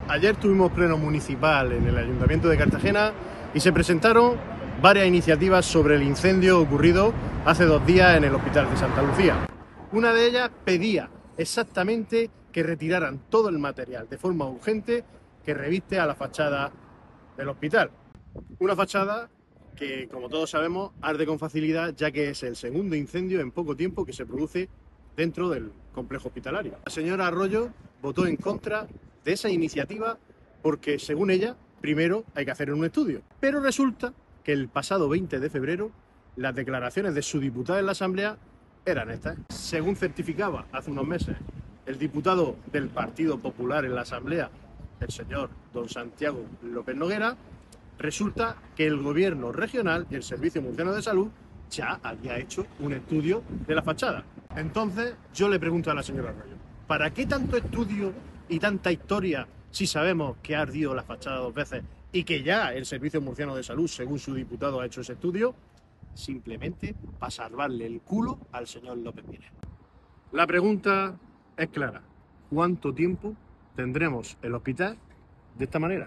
Ayer tuvimos pleno municipal en el Ayuntamiento de Cartagena y se presentaron varias iniciativas sobre el incendio ocurrido hace 2 días en el Hospital de Santa Lucía. Una de ellas pedía exactamente que retiraran todo el material de forma urgente que reviste a la fachada del hospital. Una fachada que, como todos sabemos, arde con facilidad, ya que es el segundo incendio en poco tiempo que se produce dentro del complejo hospitalario. La señora Arroyo votó en contra de esa iniciativa porque, según ella, primero hay que hacer un estudio. Pero resulta que el pasado 20 de febrero las declaraciones de su diputada en la Asamblea eran estas. Según certificaba hace unos meses el diputado del Partido Popular en la Asamblea, el señor don Santiago López Noguera, resulta que el gobierno regional y el Servicio Murciano de Salud ya había hecho un estudio de la fachada. Entonces yo le pregunto a la señora Arroyo, ¿para qué tanto estudio y tanta historia si sabemos que ha ardido la fachada 2 veces y que ya el Servicio Murciano de Salud, según su diputado, ha hecho ese estudio? Simplemente para salvarle el culo al señor López Miras. La pregunta es clara. ¿Cuánto tiempo tendremos el hospital de esta manera?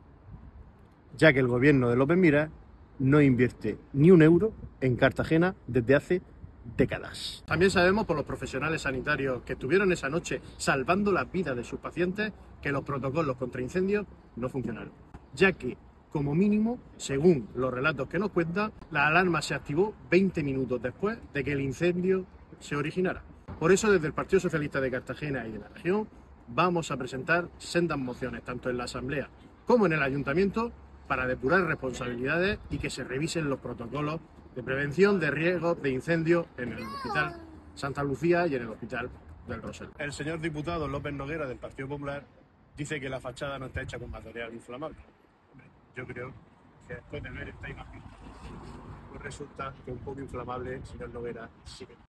Ya que el gobierno de López Miras no invierte ni un euro en Cartagena desde hace décadas. También sabemos por los profesionales sanitarios que estuvieron esa noche salvando las vidas de sus pacientes que los protocolos contra incendios no funcionaron, ya que, como mínimo, según los relatos que nos cuentan, la alarma se activó 20 minutos después de que el incendio se originara. Por eso, desde el Partido Socialista de Cartagena y de la región, vamos a presentar sendas mociones, tanto en la Asamblea como en el Ayuntamiento, para depurar responsabilidades y que se revisen los protocolos de prevención de riesgos de incendio en el Hospital Santa Lucía y en el Hospital del Rosel. El señor diputado López Noguera del Partido Popular dice que la fachada no está hecha con material inflamable. Yo creo que después de ver esta imagen, pues resulta que un poco inflamable, señor Noguera, sí.